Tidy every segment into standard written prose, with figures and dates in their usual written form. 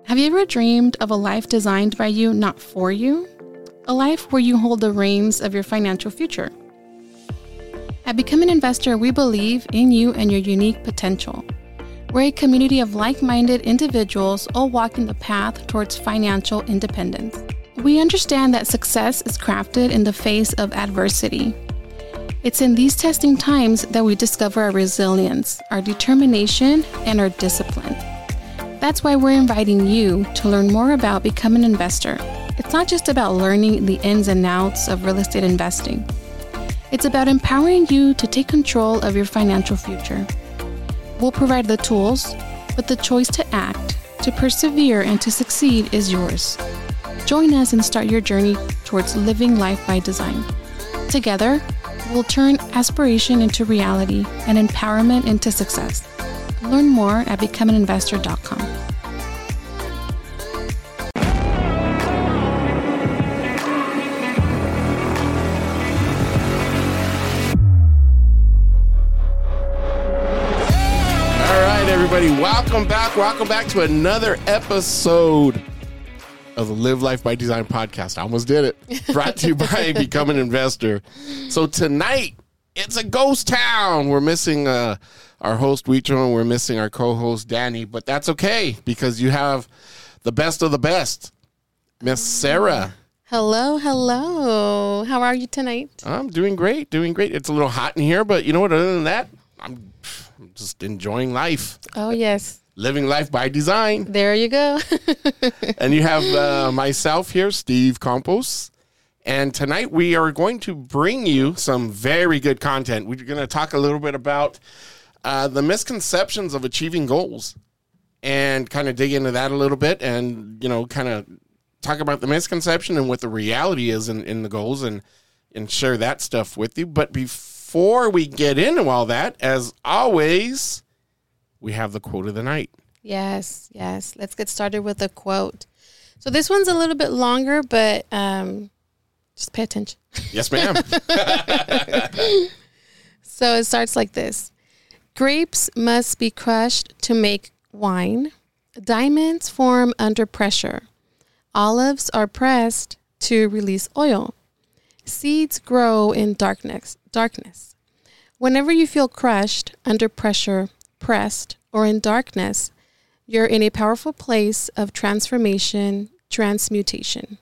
Have you ever dreamed of a life designed by you, not for you? A life where you hold the reins of your financial future. At Become an Investor, we believe in you and your unique potential. We're a community of like-minded individuals all walking the path towards financial independence. We understand that success is crafted in the face of adversity. It's in these testing times that we discover our resilience, our determination, and our discipline. That's why we're inviting you to learn more about Become an Investor. It's not just about learning the ins and outs of real estate investing. It's about empowering you to take control of your financial future. We'll provide the tools, but the choice to act, to persevere, and to succeed is yours. Join us and start your journey towards living life by design. Together, we'll turn aspiration into reality and empowerment into success. Learn more at becomeaninvestor.com. Everybody, welcome back to another episode of the Live Life by Design podcast. I almost did it. Brought to you by Become an Investor. So tonight, it's a ghost town. We're missing our host, Huicho, and we're missing our co-host, Danny, but that's okay because you have the best of the best, Miss Sarah. Hello. How are you tonight? I'm doing great. It's a little hot in here, but you know what? Other than that, I'm just enjoying life. Oh, yes. Living life by design. There you go. And you have myself here, Steve Campos. And tonight we are going to bring you some very good content. We're going to talk a little bit about the misconceptions of achieving goals and kind of dig into that a little bit and, you know, kind of talk about the misconception and what the reality is in the goals and share that stuff with you. But before we get into all that, as always, we have the quote of the night. Yes. Let's get started with a quote. So this one's a little bit longer, but just pay attention. Yes, ma'am. So it starts like this. Grapes must be crushed to make wine. Diamonds form under pressure. Olives are pressed to release oil. Seeds grow in darkness. Whenever you feel crushed, under pressure, pressed, or in darkness, you're in a powerful place of transformation, transmutation.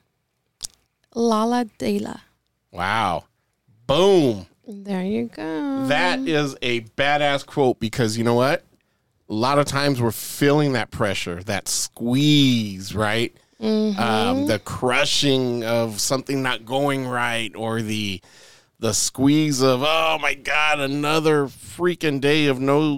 Lala Dela. Wow. Boom. There you go. That is a badass quote because you know what? A lot of times we're feeling that pressure, that squeeze, right? Mm-hmm. The crushing of something not going right or the squeeze of, oh my God, another freaking day of no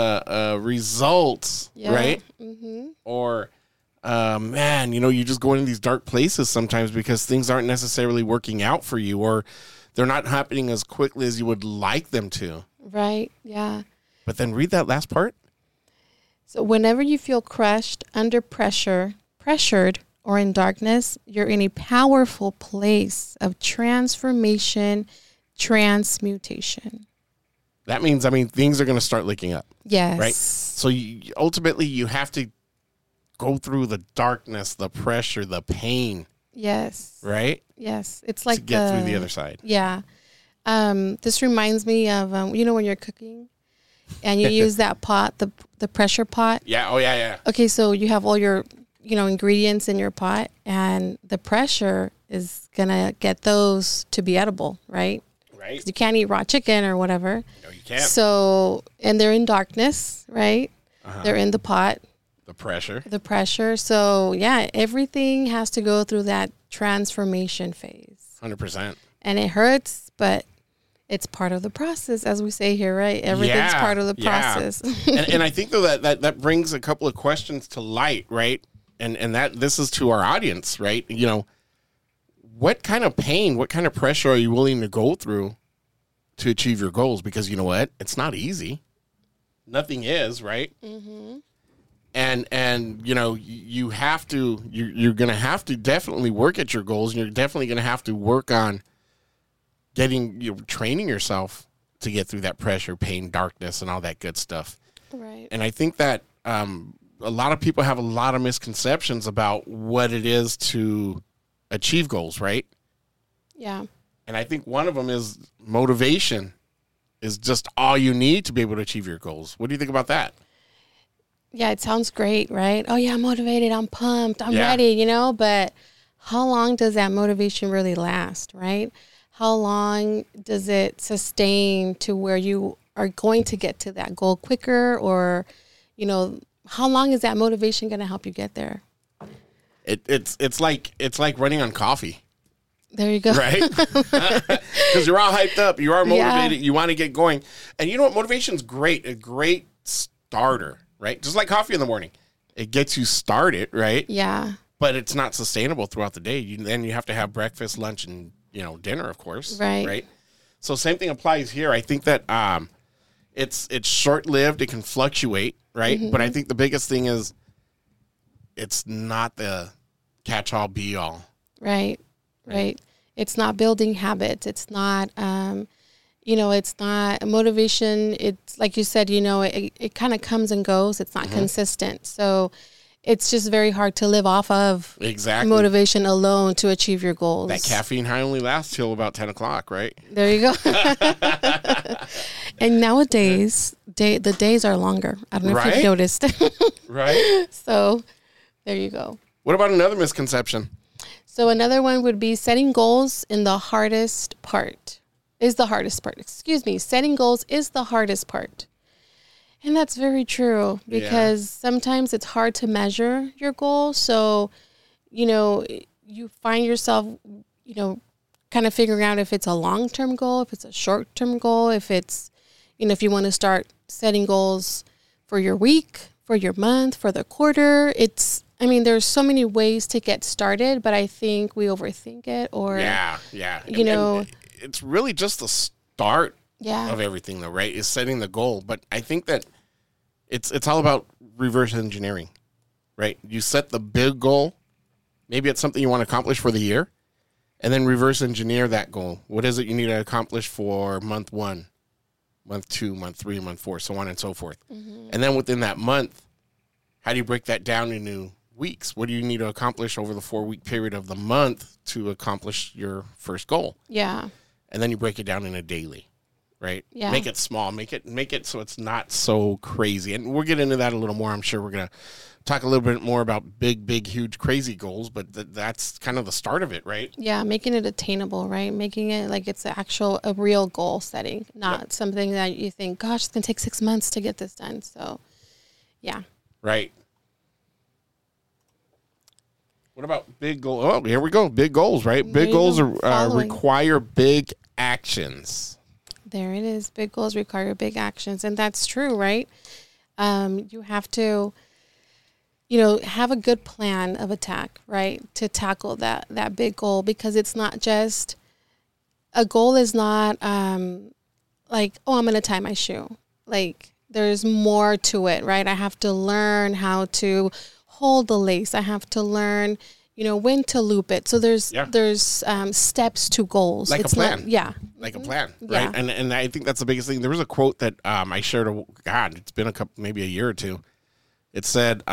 results, right? Mm-hmm. Or, man, you know, you just go into these dark places sometimes because things aren't necessarily working out for you or they're not happening as quickly as you would like them to. Right, yeah. But then read that last part. So whenever you feel crushed, under pressure, pressured, or in darkness, you're in a powerful place of transformation, transmutation. That means, things are going to start looking up. Yes. Right? So ultimately, you have to go through the darkness, the pressure, the pain. Yes. Right? Yes. It's like to get through the other side. Yeah. This reminds me of, you know, when you're cooking and you use that pot, the pressure pot. Yeah. Oh, yeah. Okay, so you have all your, you know, ingredients in your pot and the pressure is going to get those to be edible, right? Right. 'Cause you can't eat raw chicken or whatever. No, you can't. So, and they're in darkness, right? Uh-huh. They're in the pot. The pressure. So, yeah, everything has to go through that transformation phase. 100%. And it hurts, but it's part of the process, as we say here, right? Everything's part of the process. and I think, though, that brings a couple of questions to light, right? And that this is to our audience, right? You know, what kind of pain, what kind of pressure are you willing to go through to achieve your goals? Because you know what? It's not easy. Nothing is, right? Mm-hmm. And you know, you have to, you're going to have to definitely work at your goals. And you're definitely going to have to work on training yourself to get through that pressure, pain, darkness, and all that good stuff. Right. And I think that a lot of people have a lot of misconceptions about what it is to achieve goals, right? Yeah. And I think one of them is motivation is just all you need to be able to achieve your goals. What do you think about that? Yeah, it sounds great, right? Oh, yeah, I'm motivated. I'm pumped. I'm Yeah. ready, but how long does that motivation really last, right? How long does it sustain to where you are going to get to that goal quicker, or, how long is that motivation going to help you get there? It's like running on coffee. There you go. Right? Because you're all hyped up. You are motivated. Yeah. You want to get going. And you know what? Motivation's great. A great starter, right? Just like coffee in the morning. It gets you started, right? Yeah. But it's not sustainable throughout the day. Then you have to have breakfast, lunch, and, dinner, of course. Right. So same thing applies here. I think that it's short-lived. It can fluctuate, right? Mm-hmm. But I think the biggest thing is it's not the catch-all, be-all. Right. It's not building habits. It's not, it's not motivation. It's like you said, it kind of comes and goes. It's not consistent. So it's just very hard to live off of motivation alone to achieve your goals. That caffeine high only lasts till about 10 o'clock, right? There you go. And nowadays, the days are longer. I don't know if you've noticed. Right. So there you go. What about another misconception? So another one would be setting goals is the hardest part. Setting goals is the hardest part. And that's very true because sometimes it's hard to measure your goal. So, you find yourself, kind of figuring out if it's a long-term goal, if it's a short-term goal, if it's, if you want to start setting goals for your week, for your month, for the quarter. There's so many ways to get started, but I think we overthink it or, And it's really just the start of everything though, right? Is setting the goal. But I think that it's all about reverse engineering, right? You set the big goal. Maybe it's something you want to accomplish for the year and then reverse engineer that goal. What is it you need to accomplish for month 1, month 2, month 3, month 4, so on and so forth. Mm-hmm. And then within that month, how do you break that down into weeks? What do you need to accomplish over the 4-week period of the month to accomplish your first goal? Yeah. And then you break it down in a daily, right? Yeah. Make it small. Make it so it's not so crazy. And we'll get into that a little more. I'm sure we're going to talk a little bit more about big, huge, crazy goals, but that's kind of the start of it, right? Yeah, making it attainable, right? Making it like it's a real goal setting, not something that you think, gosh, it's going to take 6 months to get this done. So, yeah. Right. What about big goals? Oh, here we go. Big goals, right? Big goals require big actions. There it is. Big goals require big actions. And that's true, right? You have to, have a good plan of attack, right? To tackle that big goal, because it's not just, a goal is not like, oh, I'm going to tie my shoe. Like, there's more to it, right? I have to learn how to hold the lace. I have to learn, when to loop it. So there's steps to goals. Like it's a plan. Like a plan, right? Yeah. And I think that's the biggest thing. There was a quote that I shared. It's been maybe a year or two. It said,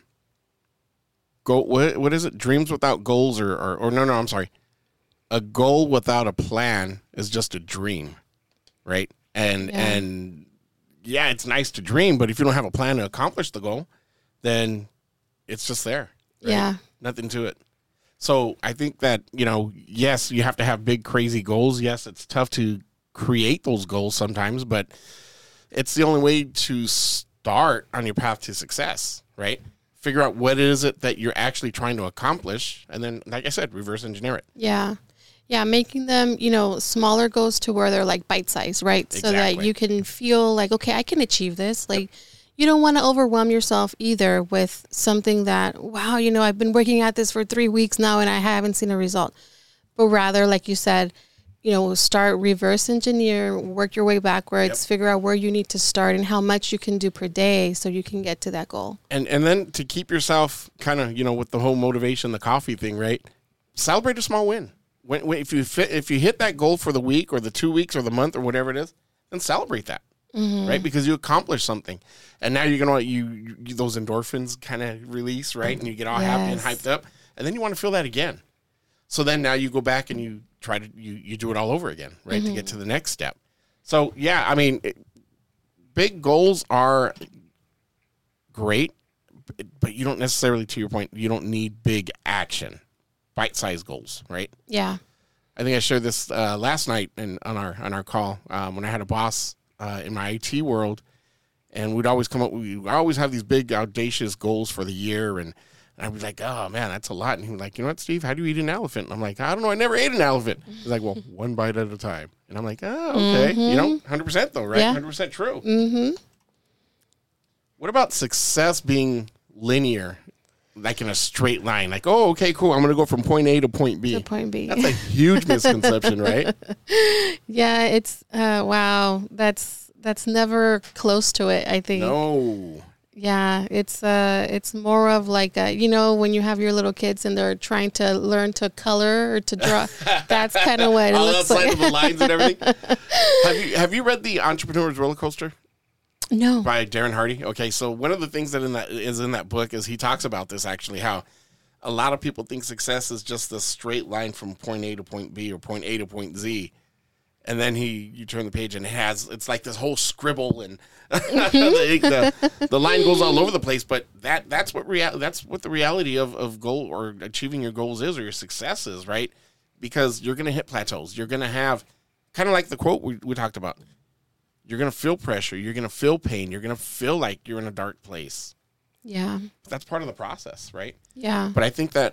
what is it? Dreams without goals or no, I'm sorry. A goal without a plan is just a dream, right? And it's nice to dream, but if you don't have a plan to accomplish the goal, then it's just there. Right? Yeah. Nothing to it. So I think that, yes, you have to have big, crazy goals. Yes, it's tough to create those goals sometimes, but it's the only way to start on your path to success, right? Figure out what is it that you're actually trying to accomplish. And then, like I said, reverse engineer it. Yeah. Yeah, making them, smaller goals to where they're like bite-sized, right? Exactly. So that you can feel like, okay, I can achieve this. Like, you don't want to overwhelm yourself either with something that, wow, I've been working at this for 3 weeks now and I haven't seen a result. But rather, like you said, start reverse engineer, work your way backwards, figure out where you need to start and how much you can do per day so you can get to that goal. And then to keep yourself kind of, with the whole motivation, the coffee thing, right? Celebrate a small win. If you hit that goal for the week or the 2 weeks or the month or whatever it is, then celebrate that. right? Because you accomplished something. And now you're going to, you those endorphins kind of release, right? And you get all happy and hyped up. And then you want to feel that again. So then now you go back and you try to, you do it all over again, right? To get to the next step. So, yeah, I mean, big goals are great, but you don't necessarily, to your point, you don't need big action, bite-sized goals, right? Yeah. I think I shared this last night on our call when I had a boss in my IT world, and we'd always come up. We always have these big, audacious goals for the year, and I was like, "Oh man, that's a lot." And he was like, "You know what, Steve? How do you eat an elephant?" And I'm like, "I don't know. I never ate an elephant." He's like, "Well, one bite at a time." And I'm like, "Oh, okay. You know, 100% though, right? 100% true." Mm-hmm. What about success being linear? Like in a straight line, like, oh, okay, cool. I'm going to go from point A to point B. To point B. That's a huge misconception, right? Yeah, it's, wow. That's never close to it, I think. No. Yeah, it's more of like, you know, when you have your little kids and they're trying to learn to color or to draw. That's kind of what it looks like. Outside of the lines and everything. Have you read The Entrepreneur's Roller Coaster? No. By Darren Hardy. Okay, so one of the things that is in that book is he talks about this actually, how a lot of people think success is just a straight line from point A to point B or point A to point Z. And then you turn the page and it's like this whole scribble and the line goes all over the place. But that's what the reality of goal or achieving your goals is, or your success is, right? Because you're going to hit plateaus. You're going to have kind of like the quote we talked about. You're going to feel pressure. You're going to feel pain. You're going to feel like you're in a dark place. Yeah. That's part of the process, right? Yeah. But I think that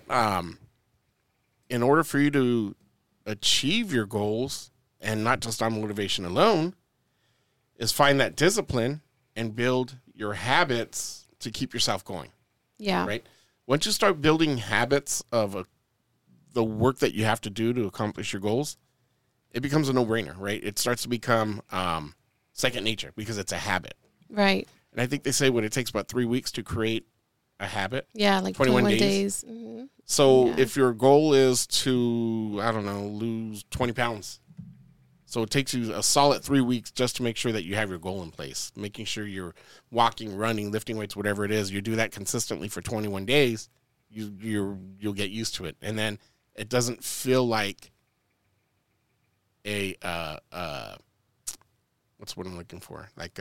in order for you to achieve your goals, and not just on motivation alone, is find that discipline and build your habits to keep yourself going. Yeah. Right? Once you start building habits of the work that you have to do to accomplish your goals, it becomes a no-brainer, right? It starts to become second nature because it's a habit. Right. And I think they say it takes about 3 weeks to create a habit. Yeah, like 21 days. Mm-hmm. So if your goal is to, I don't know, lose 20 pounds, so it takes you a solid 3 weeks just to make sure that you have your goal in place, making sure you're walking, running, lifting weights, whatever it is. You do that consistently for 21 days, you'll get used to it. And then it doesn't feel like what's what I'm looking for? Like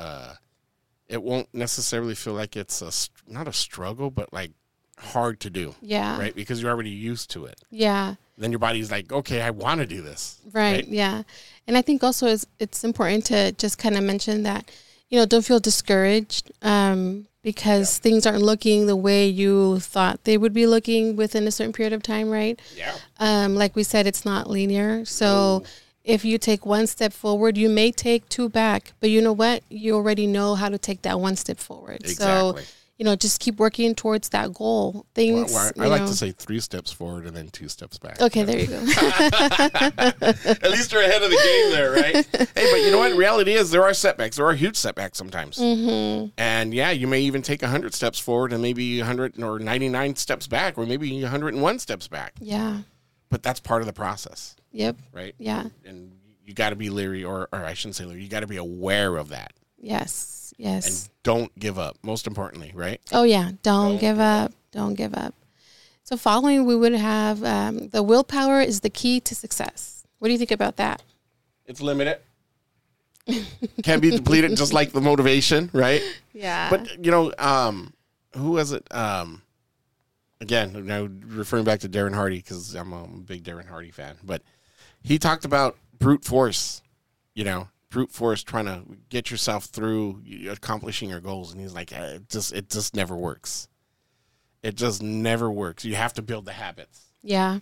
it won't necessarily feel like it's not a struggle, but like hard to do. Yeah. Right? Because you're already used to it. Yeah. Then your body's like, okay, I want to do this. Right. Yeah. And I think also it's important to just kind of mention that, you know, don't feel discouraged because things aren't looking the way you thought they would be looking within a certain period of time, right? Yeah. Like we said, it's not linear. So if you take one step forward, you may take two back, but you know what? You already know how to take that one step forward. Exactly. So, you know, just keep working towards that goal. Things. Well, I like to say 3 steps forward and then 2 steps back. Okay, there you go. At least you're ahead of the game there, right? Hey, but you know what? Reality is there are setbacks. There are huge setbacks sometimes. Mm-hmm. And yeah, you may even take 100 steps forward and maybe 100 or 99 steps back, or maybe 101 steps back. Yeah. But that's part of the process. Yep. Right? Yeah. And you got to be leery, or I shouldn't say leery, you got to be aware of that. Yes. And don't give up, most importantly, right? Oh, yeah. Don't give up. Don't give up. So following, we would have the willpower is the key to success. What do you think about that? It's limited. Can't be depleted, just like the motivation, right? Yeah. But, you know, who was it? Again, now referring back to Darren Hardy, because I'm a big Darren Hardy fan. But he talked about brute force, you know. Brute force trying to get yourself through accomplishing your goals, and he's like, it just never works. It just never works. You have to build the habits. Yeah.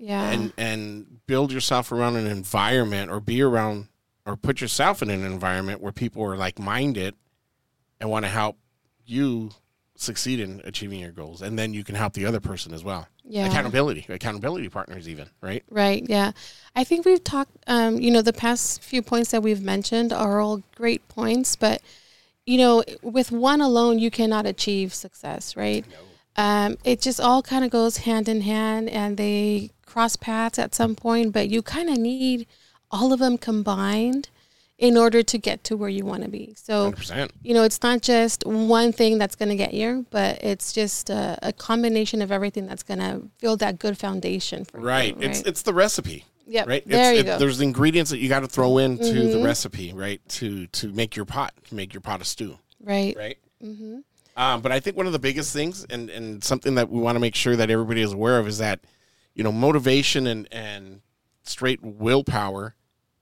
And build yourself around an environment, or be around, or put yourself in an environment where people are like-minded and want to help you succeed in achieving your goals, and then you can help the other person as well. Yeah. Accountability partners even, right? Right, yeah. I think we've talked, you know, the past few points that we've mentioned are all great points, but, you know, with one alone, you cannot achieve success, right? No. It just all kind of goes hand in hand, and they cross paths at some point, but you kind of need all of them combined in order to get to where you want to be. So, 100%. it's not just one thing that's going to get you, but it's just a combination of everything that's going to build that good foundation for Right. you. Right. It's the recipe. Yep. Right. There you go. There's ingredients that you got to throw into the recipe, right? To make your pot, a stew. Right. Right. But I think one of the biggest things, and something that we want to make sure that everybody is aware of, is that, motivation and straight willpower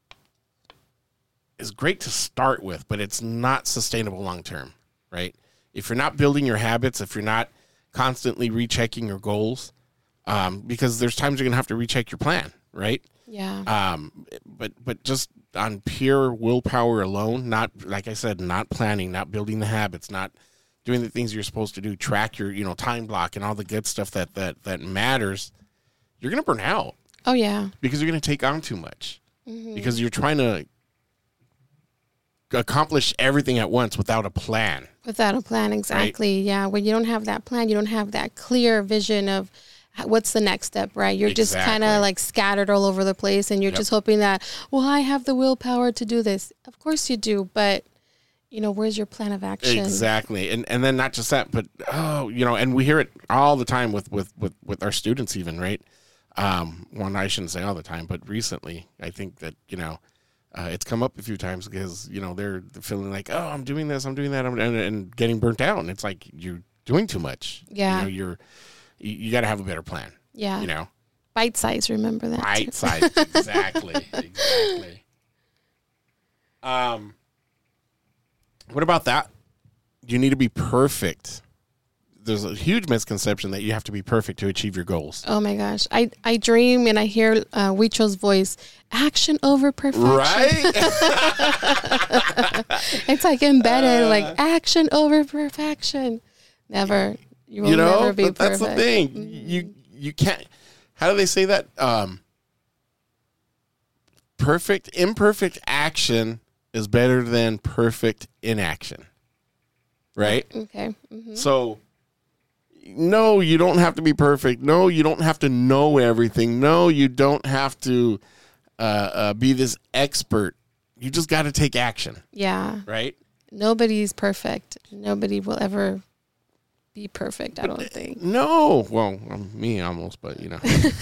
is great to start with, but it's not sustainable long term, right? If you're not building your habits, if you're not constantly rechecking your goals, because there's times you're gonna have to recheck your plan, right? Yeah. But just on pure willpower alone, not, like I said, not planning, not building the habits, not doing the things you're supposed to do, track your time block and all the good stuff that matters, you're gonna burn out. Oh yeah. Because you're gonna take on too much. Because you're trying to accomplish everything at once without a plan. Without a plan, exactly. Right? Yeah. When you don't have that plan, you don't have that clear vision of what's the next step, right? You're just kind of like scattered all over the place, and you're just hoping that, I have the willpower to do this. Of course you do, but where's your plan of action? Exactly. And then not just that, but and we hear it all the time with our students even, right? Well, I shouldn't say all the time, but recently I think that, it's come up a few times because, they're feeling like, I'm doing this, I'm doing that, and getting burnt out. And it's like, you're doing too much. Yeah. You got to have a better plan. Yeah. Bite size, remember that. Bite size. Exactly. Exactly. What about that? You need to be perfect. There's a huge misconception that you have to be perfect to achieve your goals. Oh my gosh. I dream and I hear Huicho's voice, action over perfection. Right? It's like embedded, like action over perfection. Never. You will never be perfect. That's the thing. You can't, how do they say that? Imperfect action is better than perfect inaction. Right? Okay. So, no, you don't have to be perfect. No, you don't have to know everything. No, you don't have to be this expert. You just got to take action. Yeah. Right? Nobody's perfect. Nobody will ever be perfect, I don't think. No. Well, me almost, but No,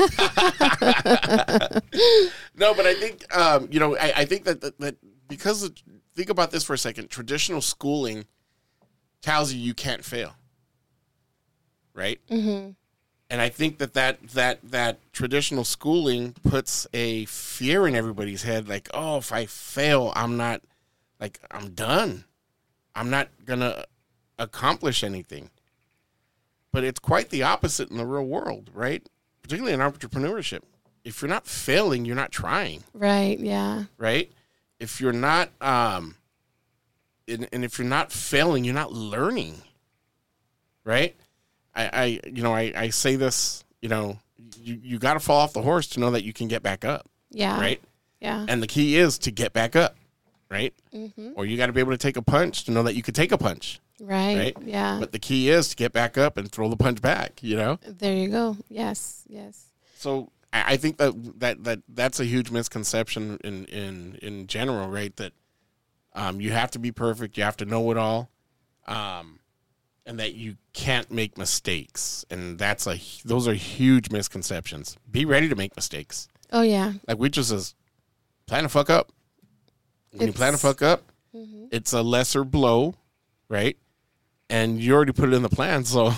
but I think, I think that because, think about this for a second. Traditional schooling tells you can't fail. Right? Mm-hmm. And I think that traditional schooling puts a fear in everybody's head, like, if I fail, I'm done. I'm not going to accomplish anything. But it's quite the opposite in the real world, right? Particularly in entrepreneurship. If you're not failing, you're not trying. Right, yeah. Right? If you're not, and if you're not failing, you're not learning. Right? I say this, you got to fall off the horse to know that you can get back up. Yeah. Right? Yeah. And the key is to get back up. Right? Mm-hmm. Or you got to be able to take a punch to know that you could take a punch. Right. Yeah. But the key is to get back up and throw the punch back, There you go. Yes. So I think that's a huge misconception in general, right? That you have to be perfect, you have to know it all. And that you can't make mistakes. And those are huge misconceptions. Be ready to make mistakes. Oh, yeah. Like we just says, plan to fuck up. When you plan to fuck up, it's a lesser blow, right? And you already put it in the plan, so,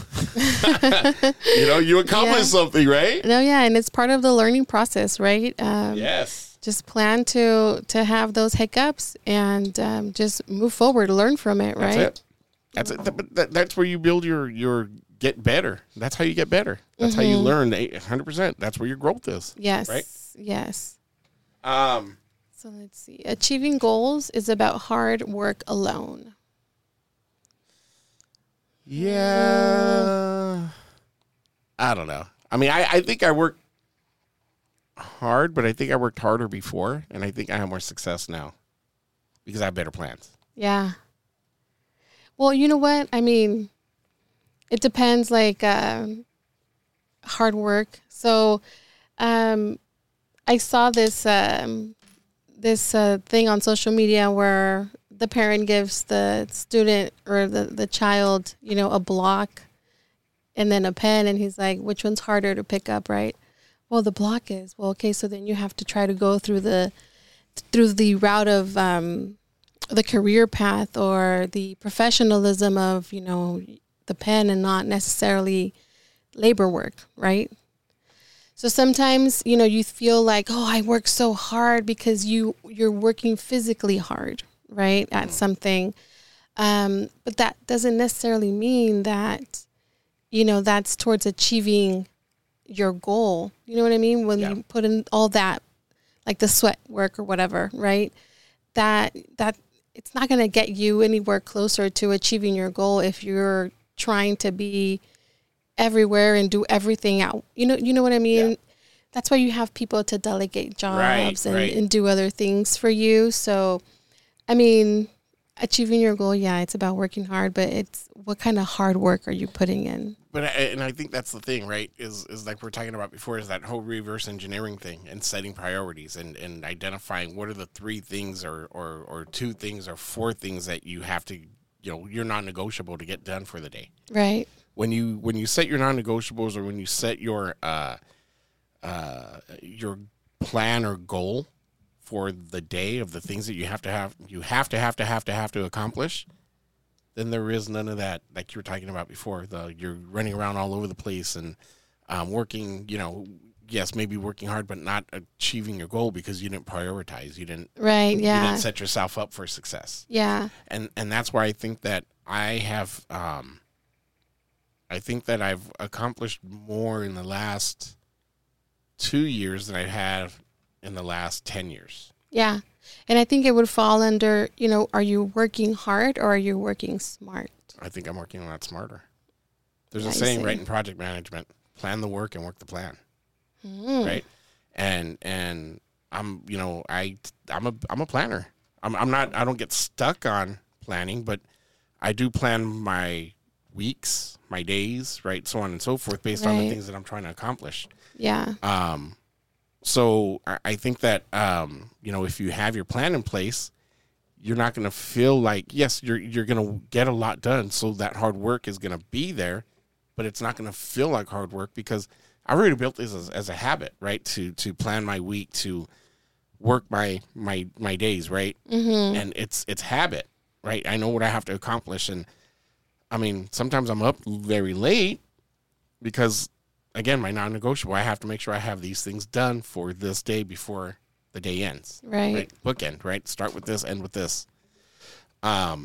you accomplished something, right? No, yeah, and it's part of the learning process, right? Yes. Just plan to have those hiccups and just move forward, learn from it, right? That's it. That's where you build your get better. That's how you get better. That's how you learn 100%. That's where your growth is. Yes. Right? Yes. So let's see. Achieving goals is about hard work alone. Yeah. I don't know. I mean, I think I work hard, but I think I worked harder before, and I think I have more success now because I have better plans. Yeah. Well, you know what? I mean, it depends, like, hard work. So, I saw this this thing on social media where the parent gives the student or the child, a block and then a pen, and he's like, which one's harder to pick up, right? Well, the block is. Well, okay, so then you have to try to go through the route of the career path or the professionalism of, the pen and not necessarily labor work, right? So sometimes, you feel like, oh, I work so hard because you're working physically hard, right, at something. But that doesn't necessarily mean that, that's towards achieving your goal. You know what I mean? When you put in all that, like the sweat work or whatever, right? That it's not going to get you anywhere closer to achieving your goal if you're trying to be everywhere and do everything out. You know what I mean? Yeah. That's why you have people to delegate jobs and do other things for you. So, I mean, achieving your goal, it's about working hard, but it's what kind of hard work are you putting in? But I think that's the thing, right? Is like we're talking about before, is that whole reverse engineering thing and setting priorities and identifying what are the 3 things or 2 things or 4 things that you have to, you're non-negotiable to get done for the day. Right. When you set your non-negotiables or when you set your plan or goal for the day of the things that you have to accomplish, then there is none of that, like you were talking about before. You're running around all over the place and working, yes, maybe working hard, but not achieving your goal because you didn't prioritize. You didn't You didn't set yourself up for success. Yeah. And that's why I think that I've accomplished more in the last 2 years than I have in the last 10 years. Yeah. And I think it would fall under, are you working hard or are you working smart? I think I'm working a lot smarter. There's a saying, right, in project management, plan the work and work the plan. Right? And I'm, I'm a planner. I don't get stuck on planning, but I do plan my weeks, my days, right, so on and so forth, based on the things that I'm trying to accomplish. Yeah. So I think that, if you have your plan in place, you're not going to feel like, yes, you're going to get a lot done. So that hard work is going to be there, but it's not going to feel like hard work because I already built this as a habit, right? To plan my week, to work my days, right? Mm-hmm. And it's habit, right? I know what I have to accomplish. And I mean, sometimes I'm up very late because, again, my non-negotiable, I have to make sure I have these things done for this day before the day ends. Right. Bookend, right? Start with this, end with this. That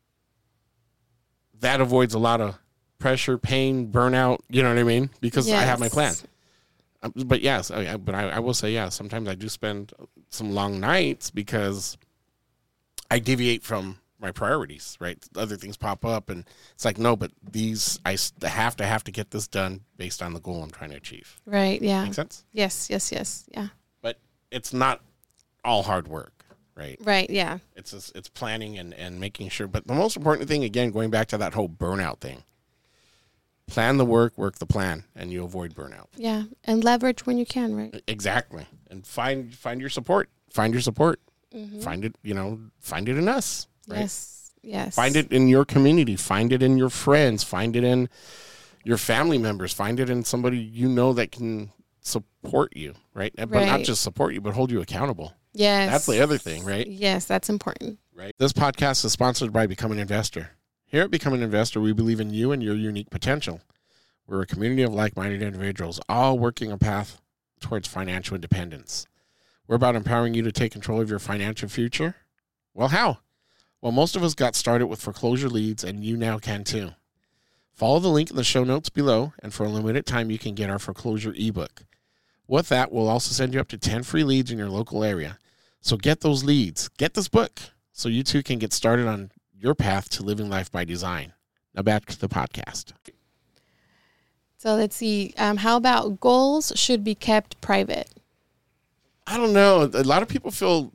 avoids a lot of pressure, pain, burnout, you know what I mean? Because I have my plan. But yes, I will say, sometimes I do spend some long nights because I deviate from my priorities, right? Other things pop up and it's like, no, but these, I have to get this done based on the goal I'm trying to achieve. Right. Yeah. Make sense? Yes. Yeah. But it's not all hard work, right? Right. Yeah. It's planning and making sure. But the most important thing, again, going back to that whole burnout thing, plan the work the plan, and you avoid burnout. Yeah. And leverage when you can, right? Exactly. And find your support. Find your support. Mm-hmm. Find it in us. Right? Yes. Find it in your community. Find it in your friends. Find it in your family members. Find it in somebody that can support you, right? But not just support you, but hold you accountable. Yes. That's the other thing, right? Yes, that's important. Right. This podcast is sponsored by Become an Investor. Here at Become an Investor, we believe in you and your unique potential. We're a community of like-minded individuals, all working a path towards financial independence. We're about empowering you to take control of your financial future. Well, how? Well, most of us got started with foreclosure leads, and you now can too. Follow the link in the show notes below, and for a limited time, you can get our foreclosure ebook. With that, we'll also send you up to 10 free leads in your local area. So get those leads. Get this book so you too can get started on your path to living life by design. Now back to the podcast. So let's see. How about goals should be kept private? I don't know. A lot of people feel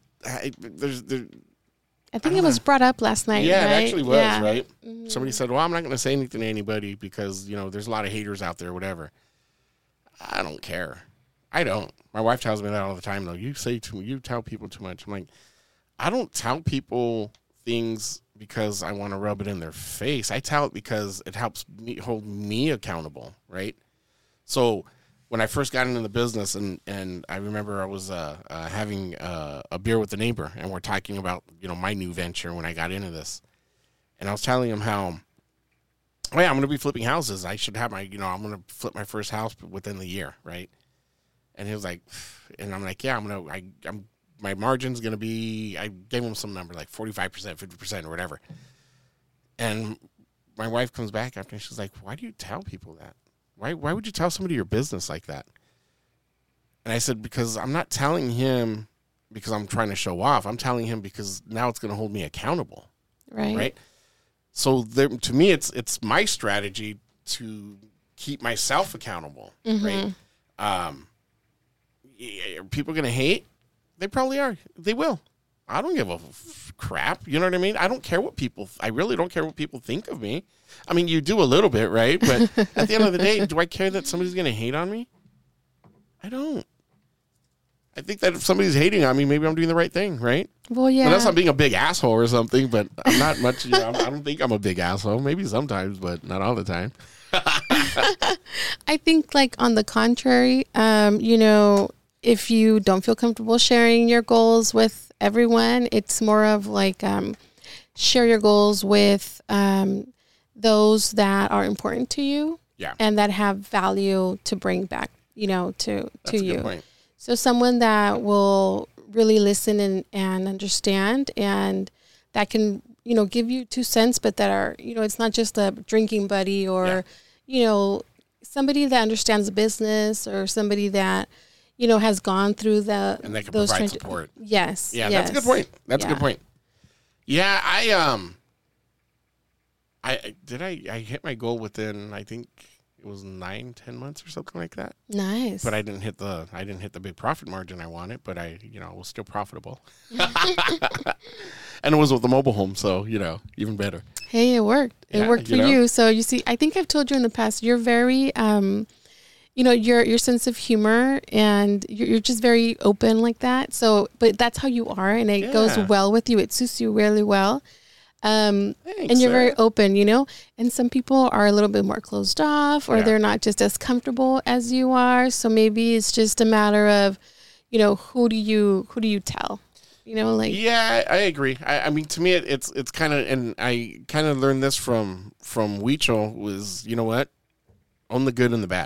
I think it was brought up last night. Yeah, right? It actually was, right? Mm-hmm. Somebody said, well, I'm not going to say anything to anybody because, there's a lot of haters out there, whatever. I don't care. I don't. My wife tells me that all the time, though. You tell people too much. I'm like, I don't tell people things because I want to rub it in their face. I tell it because it helps me hold me accountable, right? So when I first got into the business, and I remember I was having a beer with a neighbor, and we're talking about, my new venture when I got into this. And I was telling him how, I'm going to be flipping houses. I should have I'm going to flip my first house within the year, right? And he was like, and I'm like, yeah, my margin's going to be, I gave him some number, like 45%, 50% or whatever. And my wife comes back after, and she's like, why do you tell people that? Why would you tell somebody your business like that? And I said, because I'm not telling him because I'm trying to show off. I'm telling him because now it's going to hold me accountable. Right. So to me, it's my strategy to keep myself accountable. Right. Are people going to hate? They probably are. They will. I don't give a crap. You know what I mean? I really don't care what people think of me. I mean, you do a little bit, right? But at the end of the day, do I care that somebody's going to hate on me? I don't. I think that if somebody's hating on me, maybe I'm doing the right thing, right? Well, yeah. Unless I'm being a big asshole or something, but I'm not much, I don't think I'm a big asshole. Maybe sometimes, but not all the time. I think, like, on the contrary, if you don't feel comfortable sharing your goals with everyone, it's more of like share your goals with those that are important to you, and that have value to bring back, to That's you. A good point. So someone that will really listen and understand, and that can, give you 2 cents, but that are, it's not just a drinking buddy or, somebody that understands the business, or somebody that, has gone through and they can provide support. Yes. Yeah, yes. That's a good point. That's a good point. Yeah, I hit my goal within, I think it was 9-10 months or something like that. Nice. But I didn't hit the big profit margin I wanted, but I was still profitable. And it was with the mobile home, so, even better. Hey, it worked. It worked for you. So you see, I think I've told you in the past, you're very your sense of humor, and you're just very open like that. So, but that's how you are, and it goes well with you. It suits you really well. Thanks, and you're very open, and some people are a little bit more closed off, or they're not just as comfortable as you are. So maybe it's just a matter of, who do you tell? Yeah, I agree. I mean, to me, it's kind of, and I kind of learned this from Weichel was, what? Own the good and the bad.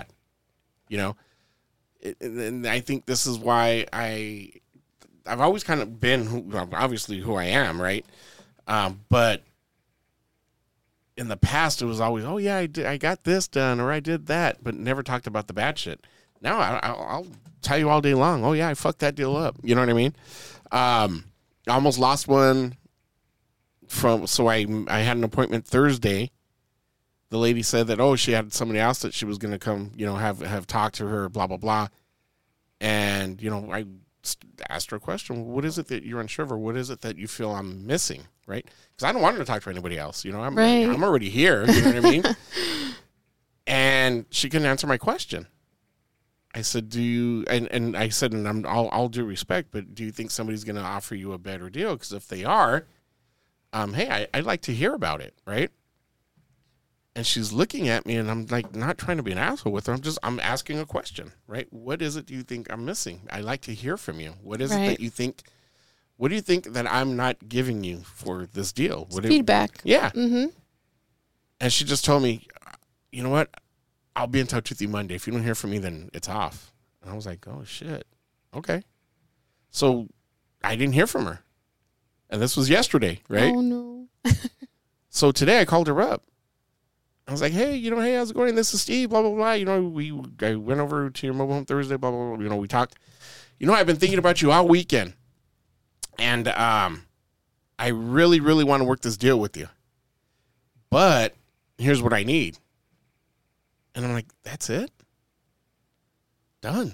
And I think this is why I've always kind of been obviously who I am, right? But in the past, it was always, oh yeah, I got this done, or I did that, but never talked about the bad shit. Now I'll tell you all day long, oh yeah, I fucked that deal up. You know what I mean? I almost lost one so I had an appointment Thursday. The lady said that, she had somebody else that she was going to come, have talked to her, blah, blah, blah. And, I asked her a question. What is it that you're unsure of, or what is it that you feel I'm missing, right? Because I don't want her to talk to anybody else. I'm already here. You know what I mean? And she couldn't answer my question. I said, do you, and I said, and I'm all due respect, but do you think somebody's going to offer you a better deal? Because if they are, hey, I'd like to hear about it, right? And she's looking at me, and I'm like, not trying to be an asshole with her. I'm asking a question, right? What is it do you think I'm missing? I'd like to hear from you. What is it that you think, what do you think that I'm not giving you for this deal? Feedback. Yeah. Mm-hmm. And she just told me, you know what? I'll be in touch with you Monday. If you don't hear from me, then it's off. And I was like, oh shit. Okay. So I didn't hear from her. And this was yesterday, right? Oh no. So today I called her up. I was like, hey, hey, how's it going? This is Steve, blah, blah, blah. I went over to your mobile home Thursday, blah, blah, blah. We talked. I've been thinking about you all weekend. And I really, really want to work this deal with you. But here's what I need. And I'm like, that's it? Done.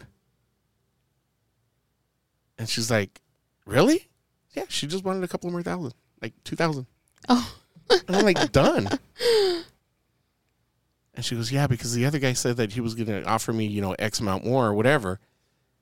And she's like, really? Yeah, she just wanted a couple more thousand, like 2,000. Oh. And I'm like, done. And she goes, yeah, because the other guy said that he was going to offer me, X amount more or whatever.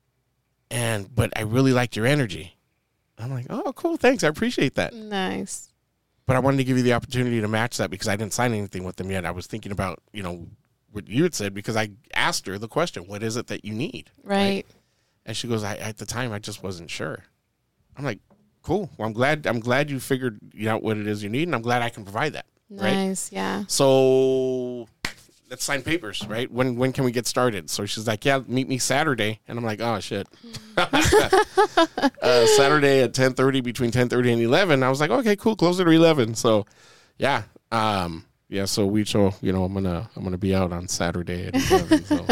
but I really liked your energy. I'm like, oh, cool, thanks, I appreciate that. Nice. But I wanted to give you the opportunity to match that because I didn't sign anything with them yet. I was thinking about, what you had said because I asked her the question, what is it that you need? Right. And she goes, at the time, I just wasn't sure. I'm like, cool. Well, I'm glad you figured out what it is you need, and I'm glad I can provide that. Nice, right? yeah. So let's sign papers, right? When can we get started? So she's like, yeah, meet me Saturday. And I'm like, oh, shit. Saturday at 10:30, between 10:30 and 11. I was like, okay, cool, close it at 11. So, yeah. So I'm gonna be out on Saturday at 11. So.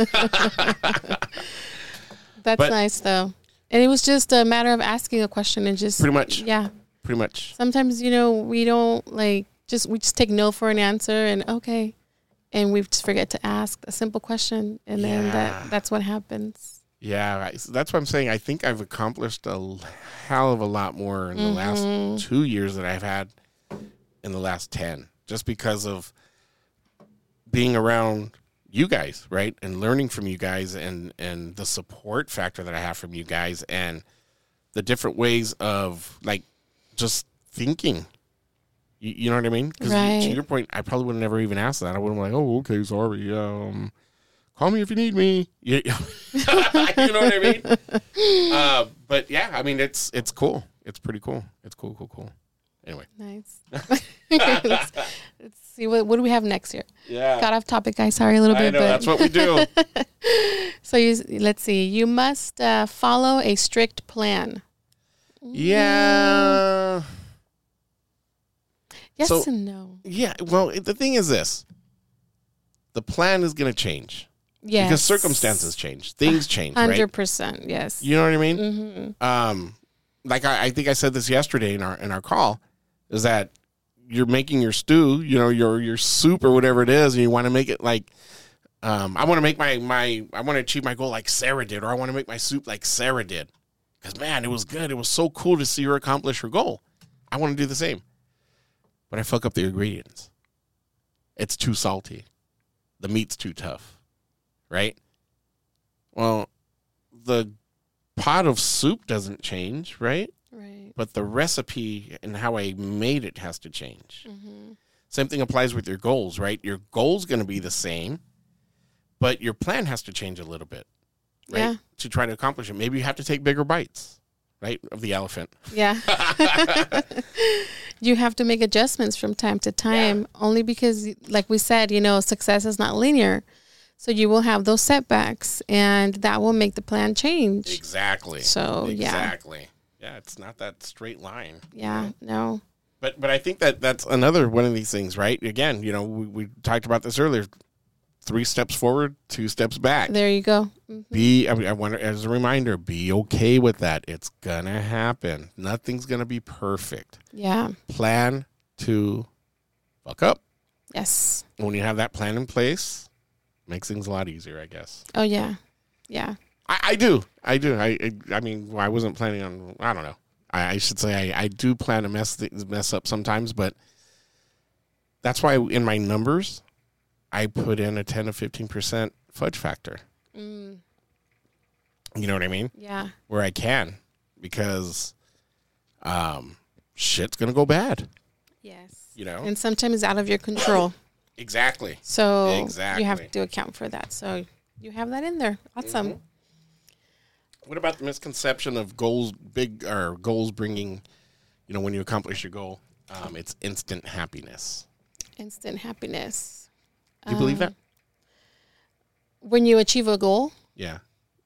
That's nice, though. And it was just a matter of asking a question and just pretty much. Yeah. Pretty much. Sometimes, we don't we just take no for an answer and okay. And we just forget to ask a simple question, and then that's what happens. Yeah, that's what I'm saying. I think I've accomplished a hell of a lot more in the last 2 years that I've had in the last 10, just because of being around you guys, right? And learning from you guys and the support factor that I have from you guys and the different ways of, just thinking. You know what I mean? Because to your point, I probably would have never even asked that. I would have been like, oh, okay, sorry. Call me if you need me. You know what I mean? But yeah, I mean, it's cool. It's pretty cool. It's cool. Anyway. Nice. Let's see. What do we have next here? Yeah. Got off topic, guys. Sorry, a little bit. I know, that's what we do. So let's see. You must follow a strict plan. Yeah. Yes and no. Yeah. Well, the thing is this. The plan is going to change. Yes. Because circumstances change. Things change, 100%, right? yes. You know what I mean? Mm-hmm. I think I said this yesterday in our call, is that you're making your stew, your soup or whatever it is, and you want to make it like, I want to make I want to achieve my goal like Sarah did, or I want to make my soup like Sarah did. Because, man, it was good. It was so cool to see her accomplish her goal. I want to do the same. But I fuck up the ingredients. It's too salty. The meat's too tough. Right? Well, the pot of soup doesn't change, right? Right. But the recipe and how I made it has to change. Mm-hmm. Same thing applies with your goals, right? Your goal's going to be the same, but your plan has to change a little bit, right? Yeah. To try to accomplish it. Maybe you have to take bigger bites, right? Of the elephant. Yeah. You have to make adjustments from time to time, only because, like we said, success is not linear. So you will have those setbacks, and that will make the plan change. Exactly. So, Exactly. Yeah, it's not that straight line. Yeah, no. But I think that's another one of these things, right? Again, we talked about this earlier. 3 steps forward, 2 steps back. There you go. Mm-hmm. I want to, as a reminder, be okay with that. It's going to happen. Nothing's going to be perfect. Yeah. Plan to fuck up. Yes. When you have that plan in place, makes things a lot easier, I guess. Oh, yeah. Yeah. I do. I mean, I wasn't planning on, I don't know. I should say I do plan to mess up sometimes, but that's why in my numbers, I put in a 10 to 15% fudge factor. You know what I mean? Yeah. Where I can, because shit's going to go bad. Yes. And sometimes it's out of your control. Exactly. So you have to account for that. So you have that in there. Awesome. Mm-hmm. What about the misconception of goals bringing, when you accomplish your goal, it's instant happiness? Instant happiness. Do you believe that? When you achieve a goal? Yeah.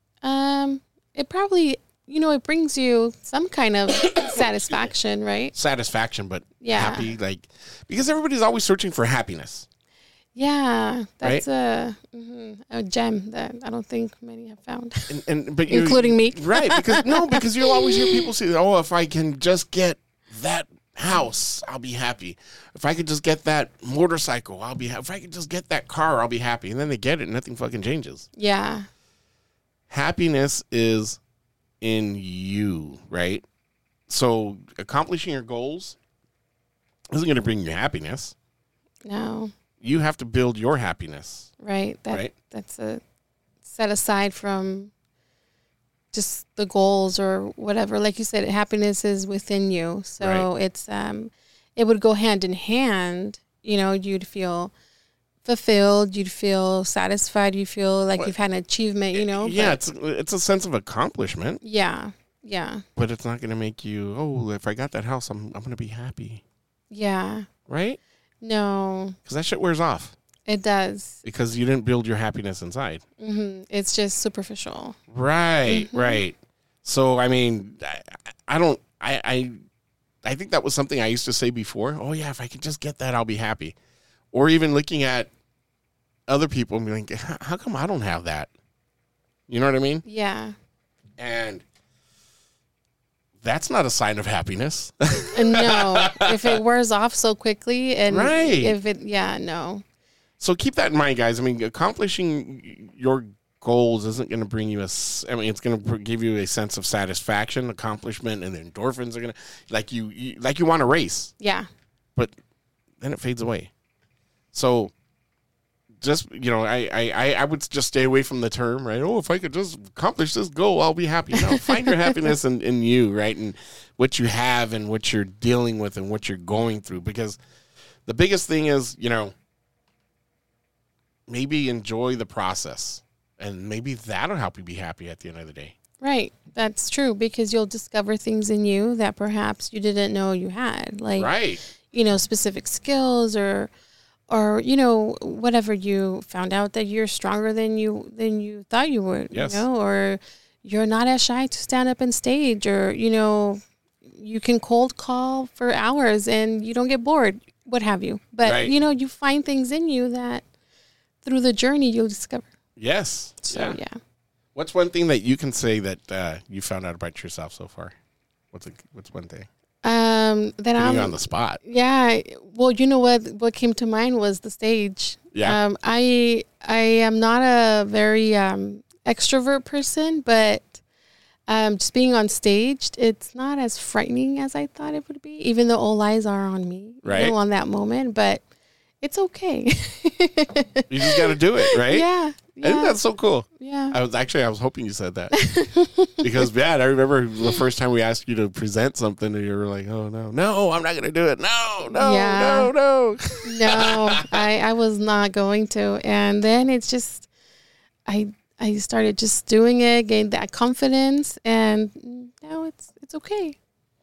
It probably, it brings you some kind of satisfaction, right? Satisfaction, but happy, because everybody's always searching for happiness. Yeah, that's a gem that I don't think many have found, but including me. Right, because you'll always hear people say, "Oh, if I can just get that house, I'll be happy. If I could just get that motorcycle, I'll be happy. If I could just get that car, I'll be happy." And then they get it, and nothing fucking changes. Yeah. Happiness is in you, right? So accomplishing your goals isn't going to bring you happiness. No. You have to build your happiness. Right. That's a set aside from just the goals or whatever. Like you said, happiness is within you. So it's it would go hand in hand. You know, you'd feel fulfilled, you'd feel satisfied, you feel like you've had an achievement, you know. Yeah, it's a sense of accomplishment. Yeah. But it's not going to make you, oh, if I got that house, I'm going to be happy. Yeah. Right? No. Because that shit wears off. It does. Because you didn't build your happiness inside. Mm-hmm. It's just superficial. Right, right. So, I mean, I think that was something I used to say before. Oh, yeah, if I could just get that, I'll be happy. Or even looking at other people and being like, how come I don't have that? You know what I mean? Yeah. And that's not a sign of happiness. No, if it wears off so quickly and right. No. So keep that in mind, guys. I mean, accomplishing your goals isn't going to bring you it's going to give you a sense of satisfaction, accomplishment, and the endorphins are going to, like you want to race. Yeah. But then it fades away. So just, I would just stay away from the term, right? Oh, if I could just accomplish this goal, I'll be happy. No, find your happiness in you, right? And what you have and what you're dealing with and what you're going through. Because the biggest thing is, maybe enjoy the process. And maybe that'll help you be happy at the end of the day. Right. That's true, because you'll discover things in you that perhaps you didn't know you had. Like, right. Specific skills or whatever, you found out that you're stronger than you thought you would, yes. Or you're not as shy to stand up on stage, or, you can cold call for hours and you don't get bored, what have you. But, right. You find things in you that through the journey you'll discover. Yes. So, yeah. What's one thing that you can say that you found out about yourself so far? What's one thing? Then I'm on the spot. Yeah. Well, you know what came to mind was the stage. Yeah. I am not a very extrovert person, but just being on stage, it's not as frightening as I thought it would be, even though all eyes are on me, right, on that moment. But it's okay. You just got to do it, right? Yeah. Isn't that so cool? Yeah. I was hoping you said that. Because, I remember the first time we asked you to present something and you were like, oh, no, I'm not going to do it. No. No, I was not going to. And then it's just, I started just doing it, gained that confidence, and now it's okay.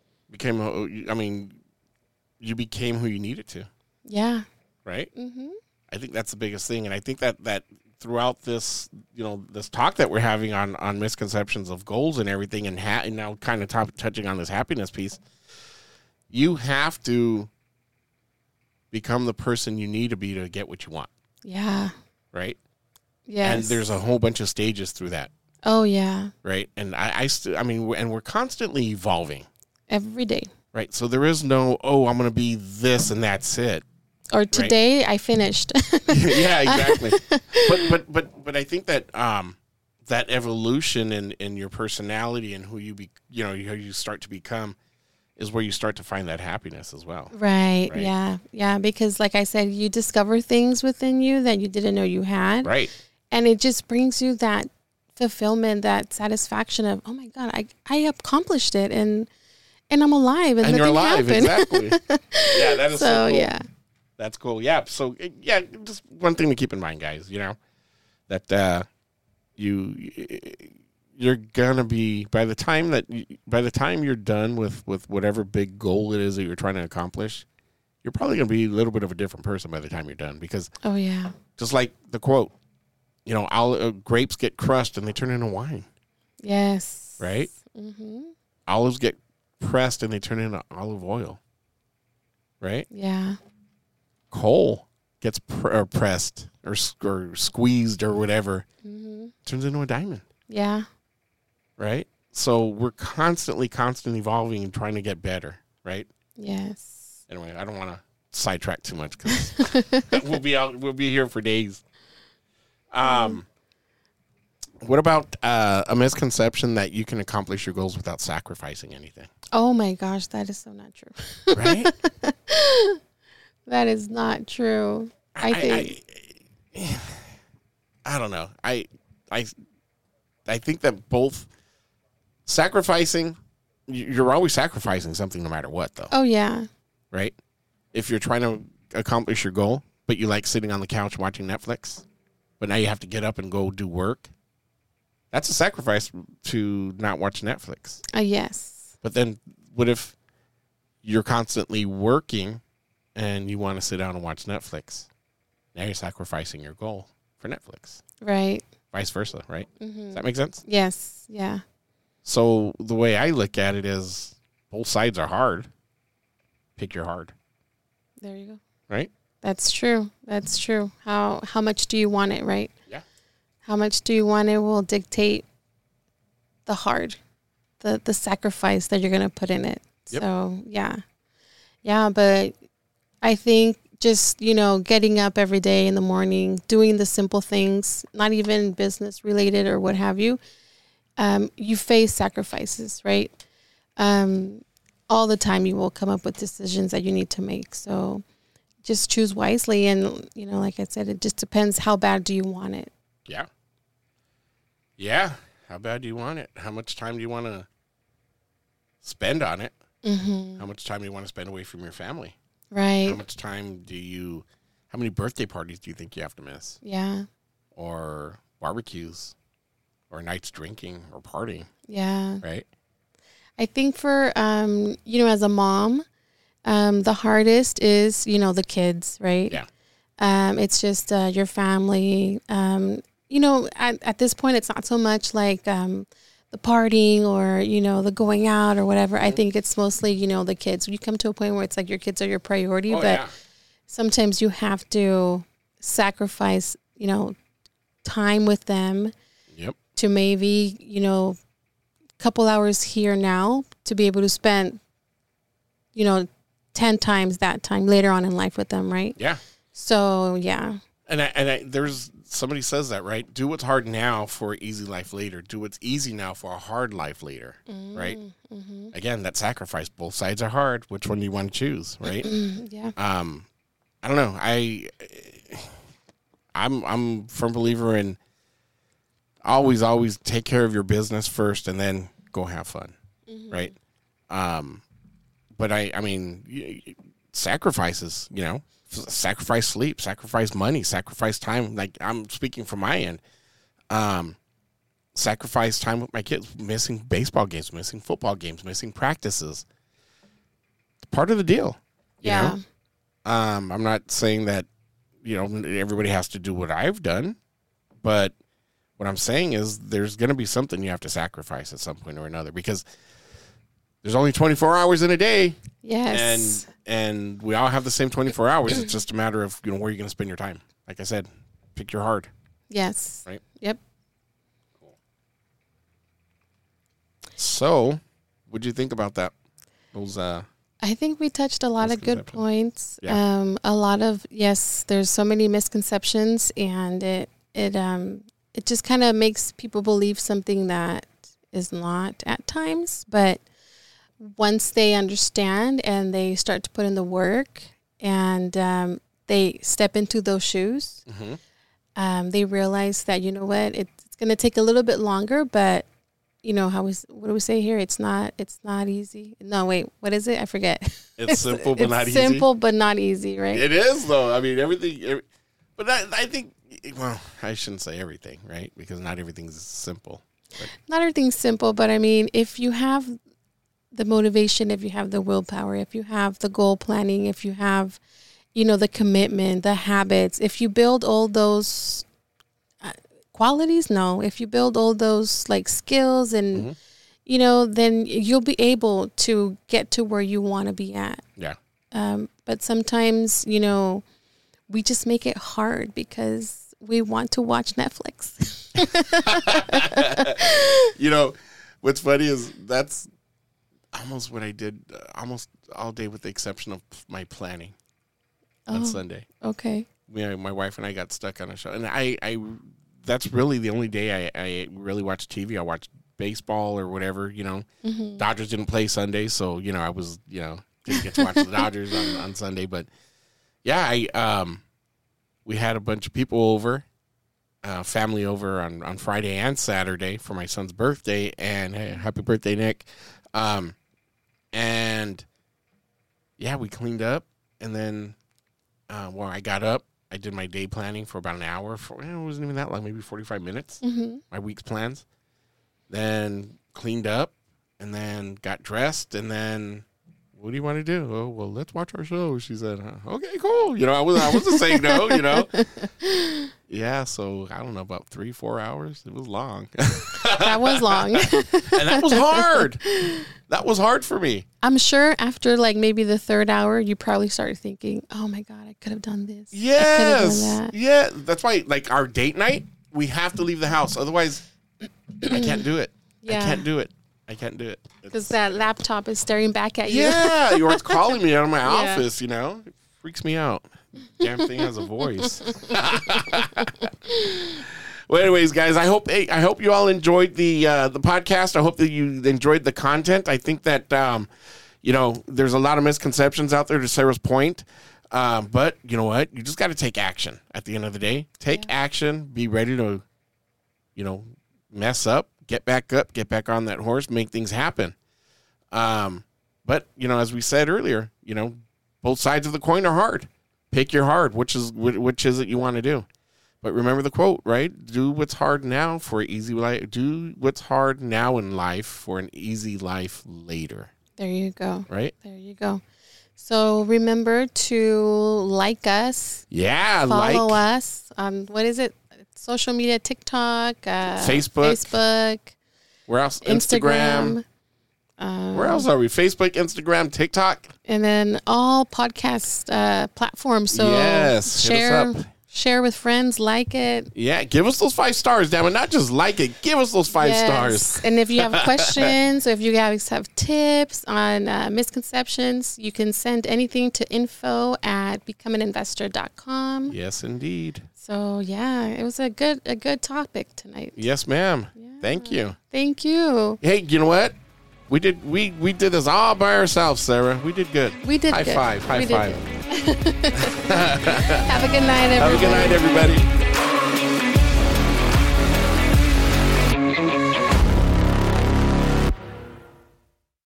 You became who you needed to. Yeah. Right? Mm-hmm. I think that's the biggest thing. And I think that throughout this, this talk that we're having on misconceptions of goals and everything, and now kind of touching on this happiness piece, you have to become the person you need to be to get what you want. Yeah. Right? Yes. And there's a whole bunch of stages through that. Oh, yeah. Right? And and we're constantly evolving. Every day. Right? So there is no, I'm going to be this and that's it. Or today, right? I finished. Yeah, exactly. But I think that that evolution in your personality and who you how you start to become is where you start to find that happiness as well. Right. Yeah. Because like I said, you discover things within you that you didn't know you had. Right. And it just brings you that fulfillment, that satisfaction of, oh my God, I accomplished it and I'm alive and you're alive. Happened. Exactly. Yeah, that is so cool. Yeah. That's cool. Yeah. So, just one thing to keep in mind, guys, that you're going to be, by the time you're done with whatever big goal it is that you're trying to accomplish, you're probably going to be a little bit of a different person by the time you're done. Because, oh, yeah. Just like the quote, grapes get crushed and they turn into wine. Yes. Right? Mm-hmm. Olives get pressed and they turn into olive oil. Right? Yeah. Coal gets pressed or squeezed or whatever, turns into a diamond. Yeah. Right? So we're constantly evolving and trying to get better, right? Yes. Anyway, I don't want to sidetrack too much because we'll be here for days. What about a misconception that you can accomplish your goals without sacrificing anything? Oh my gosh, that is so not true. Right? That is not true. I don't know. I think that both sacrificing, you're always sacrificing something no matter what, though. Oh, yeah. Right? If you're trying to accomplish your goal, but you like sitting on the couch watching Netflix, but now you have to get up and go do work, that's a sacrifice to not watch Netflix. Yes. But then what if you're constantly working and you want to sit down and watch Netflix? Now you're sacrificing your goal for Netflix. Right. Vice versa, right? Mm-hmm. Does that make sense? Yes. Yeah. So the way I look at it is both sides are hard. Pick your hard. There you go. Right? That's true. That's true. How much do you want it, right? Yeah. How much do you want it will dictate the hard, the sacrifice that you're going to put in it. Yep. So, yeah. Yeah, but I think just, getting up every day in the morning, doing the simple things, not even business related or what have you, you face sacrifices, right? All the time you will come up with decisions that you need to make. So just choose wisely. And, like I said, it just depends how bad do you want it. Yeah. Yeah. How bad do you want it? How much time do you want to spend on it? Mm-hmm. How much time do you want to spend away from your family? Right. How many birthday parties do you think you have to miss? Yeah. Or barbecues or nights drinking or partying? Yeah. Right. I think for, as a mom, the hardest is, the kids, right? Yeah. It's just your family. At this point, it's not so much like the partying or, the going out or whatever. Mm-hmm. I think it's mostly, the kids. You come to a point where it's like your kids are your priority, but sometimes you have to sacrifice, time with them. Yep. To maybe, couple hours here now to be able to spend, 10 times that time later on in life with them, right? Yeah. So, yeah. And there's somebody says that, right? Do what's hard now for an easy life later. Do what's easy now for a hard life later, right? Mm-hmm. Again, that sacrifice. Both sides are hard. Which one do you want to choose, right? Yeah. I don't know. I'm a firm believer in always take care of your business first and then go have fun, right? But I mean, sacrifices, sacrifice sleep, sacrifice money, sacrifice time. Like I'm speaking from my end, sacrifice time with my kids, missing baseball games, missing football games, missing practices. It's part of the deal. You know? I'm not saying that, everybody has to do what I've done, but what I'm saying is there's going to be something you have to sacrifice at some point or another because there's only 24 hours in a day. Yes. And we all have the same 24 hours. It's just a matter of, where you're going to spend your time. Like I said, pick your hard. Yes. Right? Yep. Cool. So, what'd you think about that? Those, I think we touched a lot of good points. Yeah. There's so many misconceptions and it just kind of makes people believe something that is not at times, but once they understand and they start to put in the work and they step into those shoes, they realize that, it's going to take a little bit longer, but what do we say here? It's not easy. No, wait, what is it? I forget. It's simple, but not easy. Simple, but not easy, right? It is though. I mean, but I think, well, I shouldn't say everything, right? Because not everything's simple. But. Not everything's simple, but I mean, if you have the motivation, if you have the willpower, if you have the goal planning, if you have, the commitment, the habits, if you build all those qualities, if you build all those like skills and, then you'll be able to get to where you want to be at. Yeah. But sometimes, we just make it hard because we want to watch Netflix. What's funny is that's almost what I did almost all day with the exception of my planning on Sunday. Okay. My wife and I got stuck on a show. And I that's really the only day I really watched TV. I watched baseball or whatever, Dodgers didn't play Sunday. So, I was, didn't get to watch the Dodgers on Sunday. But, yeah, we had a bunch of people over. family over on Friday and Saturday for my son's birthday. And hey, happy birthday, Nick. And yeah, we cleaned up. And then I got up. I did my day planning for about an hour. It wasn't even that long, maybe 45 minutes. My week's plans. Then cleaned up, and then got dressed, and then, what do you want to do? Oh, well, let's watch our show. She said, okay, cool. I wasn't saying no. Yeah, so I don't know, about 3-4 hours. It was long. That was long. And that was hard. That was hard for me. I'm sure after like maybe the third hour, you probably started thinking, oh my God, I could have done this. Yes. I could have done that. Yeah. That's why, like, our date night, we have to leave the house. Otherwise, I can't do it. Yeah. I can't do it. Because that laptop is staring back at you. Yeah. You're calling me out of my office, It freaks me out. Damn thing has a voice. Well, anyways, guys, I hope you all enjoyed the podcast. I hope that you enjoyed the content. I think that there's a lot of misconceptions out there, to Sarah's point. But you know what? You just got to take action. At the end of the day, take action. Be ready to, mess up, get back on that horse, make things happen. But as we said earlier, both sides of the coin are hard. Pick your hard. Which is it you want to do? But remember the quote, right? Do what's hard now for an easy life. Do what's hard now in life for an easy life later. There you go. Right? There you go. So remember to like us. Yeah, follow us on, what is it? Social media, TikTok, Facebook. Where else? Instagram. Where else are we? Facebook, Instagram, TikTok. And then all podcast platforms. So yes, share with friends, like it. Yeah, give us those 5 stars, damn it. Not just like it, give us those 5 stars. And if you have questions, or if you guys have tips on misconceptions, you can send anything to info@becomeinvestor.com. Yes, indeed. So yeah, it was a good topic tonight. Yes, ma'am. Yeah. Thank you. Thank you. Hey, you know what? We did this all by ourselves, Sarah. We did good. We did High good. five. Have a good night, everybody. Have a good night, everybody.